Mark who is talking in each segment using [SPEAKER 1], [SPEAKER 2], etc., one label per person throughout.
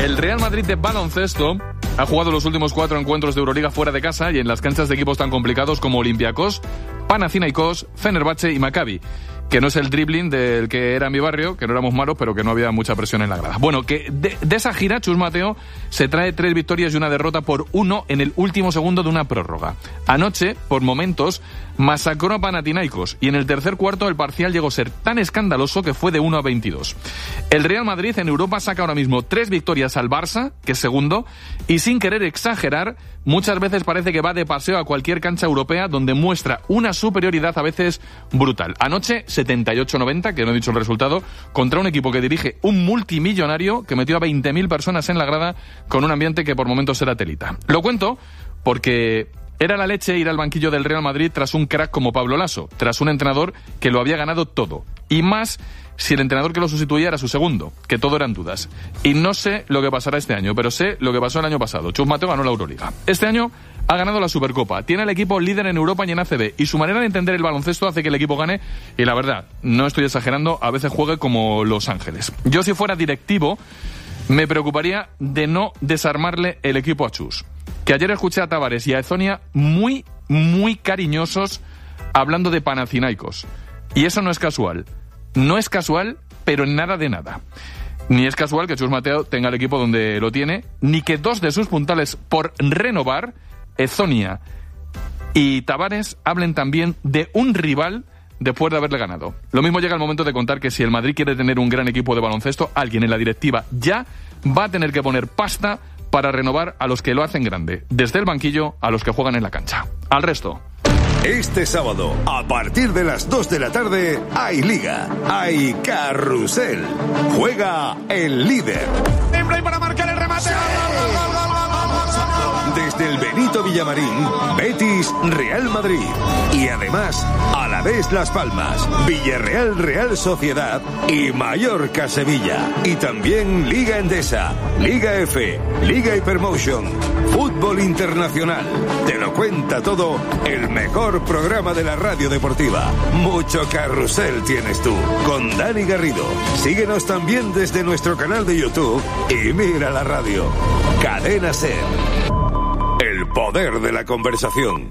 [SPEAKER 1] El Real Madrid de baloncesto ha jugado los últimos 4 encuentros de Euroliga fuera de casa y en las canchas de equipos tan complicados como Olympiacos, Panathinaikos, Fenerbahce y Maccabi. Que no es el dribbling del que era mi barrio, que no éramos malos, pero que no había mucha presión en la grada. Bueno, que de esa gira, Chus Mateo se trae 3 victorias y una derrota por 1 en el último segundo de una prórroga. Anoche, por momentos, masacró a Panathinaikos y en el tercer cuarto el parcial llegó a ser tan escandaloso que fue de 1-22. El Real Madrid en Europa saca ahora mismo 3 victorias al Barça, que es segundo, y sin querer exagerar, muchas veces parece que va de paseo a cualquier cancha europea donde muestra una superioridad a veces brutal. Anoche, 78-90, que no he dicho el resultado, contra un equipo que dirige un multimillonario que metió a 20.000 personas en la grada con un ambiente que por momentos era telita. Lo cuento porque era la leche ir al banquillo del Real Madrid tras un crack como Pablo Laso, tras un entrenador que lo había ganado todo. Y más si el entrenador que lo sustituía era su segundo, que todo eran dudas. Y no sé lo que pasará este año, pero sé lo que pasó el año pasado. Chus Mateo ganó la Euroliga. Este año ha ganado la Supercopa, tiene al equipo líder en Europa y en ACB, y su manera de entender el baloncesto hace que el equipo gane, y la verdad, no estoy exagerando, a veces juegue como Los Ángeles. Yo, si fuera directivo, me preocuparía de no desarmarle el equipo a Chus. Que ayer escuché a Tavares y a Ezonia muy, muy cariñosos hablando de Panathinaikos. Y eso no es casual. No es casual, pero en nada de nada. Ni es casual que Chus Mateo tenga el equipo donde lo tiene, ni que 2 de sus puntales por renovar, Ezonia y Tavares, hablen también de un rival después de haberle ganado. Lo mismo llega el momento de contar que si el Madrid quiere tener un gran equipo de baloncesto, alguien en la directiva ya va a tener que poner pasta para renovar a los que lo hacen grande, desde el banquillo a los que juegan en la cancha. Al resto.
[SPEAKER 2] Este sábado, a partir de las 2 de la tarde, hay Liga, hay Carrusel. Juega el líder.
[SPEAKER 3] Para marcar el remate.
[SPEAKER 2] Desde el Benito Villamarín, Betis, Real Madrid. Y además, Alavés Las Palmas, Villarreal Real Sociedad y Mallorca Sevilla. Y también Liga Endesa, Liga F, Liga Hypermotion, Fútbol Internacional. Te lo cuenta todo el mejor programa de la radio deportiva. Mucho carrusel tienes tú, con Dani Garrido. Síguenos también desde nuestro canal de YouTube y mira la radio. Cadena SER. El poder de la conversación.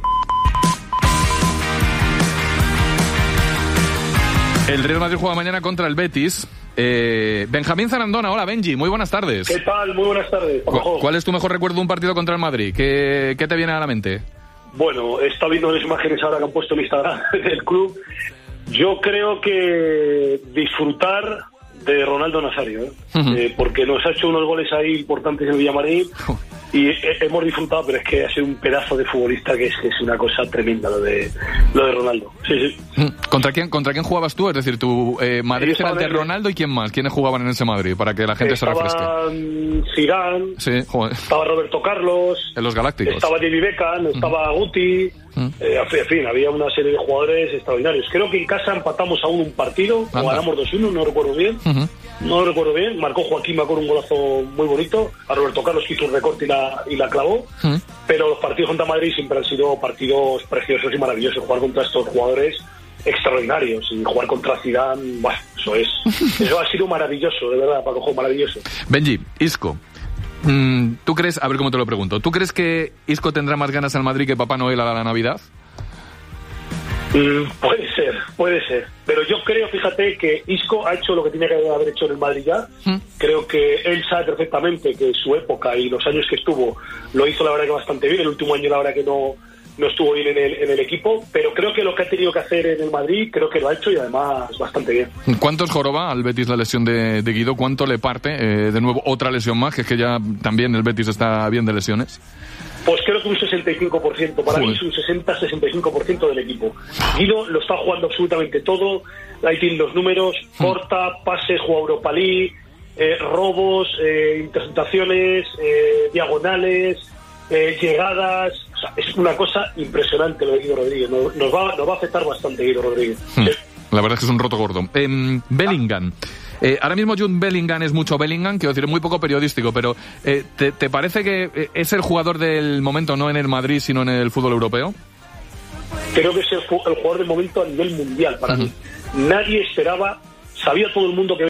[SPEAKER 1] El Real Madrid juega mañana contra el Betis. Benjamín Zarandona, hola Benji, muy buenas tardes.
[SPEAKER 4] ¿Qué tal? Muy buenas tardes.
[SPEAKER 1] ¿Cuál es tu mejor recuerdo de un partido contra el Madrid? ¿Qué te viene a la mente?
[SPEAKER 4] Bueno, he estado viendo las imágenes ahora que han puesto en Instagram del club. Yo creo que disfrutar de Ronaldo Nazario, porque nos ha hecho unos goles ahí importantes en Villamarín y hemos disfrutado, pero es que ha sido un pedazo de futbolista que es una cosa tremenda lo de Ronaldo. Sí.
[SPEAKER 1] ¿Contra quién jugabas tú? Es decir, tu Madrid era el de Ronaldo, ¿y quién más? ¿Quiénes jugaban en ese Madrid? Para que la gente se refresque.
[SPEAKER 4] Estaba Zidane, estaba Roberto Carlos,
[SPEAKER 1] en los Galácticos.
[SPEAKER 4] Estaba David Beckham, estaba Guti. En fin, había una serie de jugadores extraordinarios. Creo que en casa empatamos aún un partido, o ganamos 2-1, no recuerdo bien. No recuerdo bien. Marcó Joaquín, me acuerdo, un golazo muy bonito. A Roberto Carlos hizo un recorte y la clavó. Pero los partidos contra Madrid siempre han sido partidos preciosos y maravillosos. Jugar contra estos jugadores extraordinarios y jugar contra Zidane, bueno, eso ha sido maravilloso, de verdad, Paco, maravilloso.
[SPEAKER 1] Benji, Isco, ¿tú crees, a ver cómo te lo pregunto, ¿tú crees que Isco tendrá más ganas al Madrid que Papá Noel a la Navidad?
[SPEAKER 4] Puede ser. Pero yo creo, fíjate, que Isco ha hecho lo que tenía que haber hecho en el Madrid ya. Creo que él sabe perfectamente que su época y los años que estuvo lo hizo, la verdad, que bastante bien. El último año, la verdad, que no estuvo bien en el equipo, pero creo que lo que ha tenido que hacer en el Madrid, creo que lo ha hecho y además bastante bien.
[SPEAKER 1] ¿Cuánto os joroba al Betis la lesión de Guido? ¿Cuánto le parte? De nuevo, otra lesión más, que es que ya también el Betis está bien de lesiones.
[SPEAKER 4] Pues creo que un 65%, para mí es un 60-65% del equipo. Guido lo está jugando absolutamente todo, ahí tienen los números, corta, pases, juega Europa League, robos, interceptaciones, diagonales, llegadas. O sea, es una cosa impresionante lo de Guido Rodríguez. Nos va a afectar bastante Guido Rodríguez. Sí.
[SPEAKER 1] La verdad es que es un roto gordo. Bellingham. Ahora mismo Jude Bellingham es mucho Bellingham, quiero decir, muy poco periodístico, pero ¿te parece que es el jugador del momento, no en el Madrid, sino en el fútbol europeo?
[SPEAKER 4] Creo que es el jugador del momento a nivel mundial para mí. Nadie esperaba, sabía todo el mundo que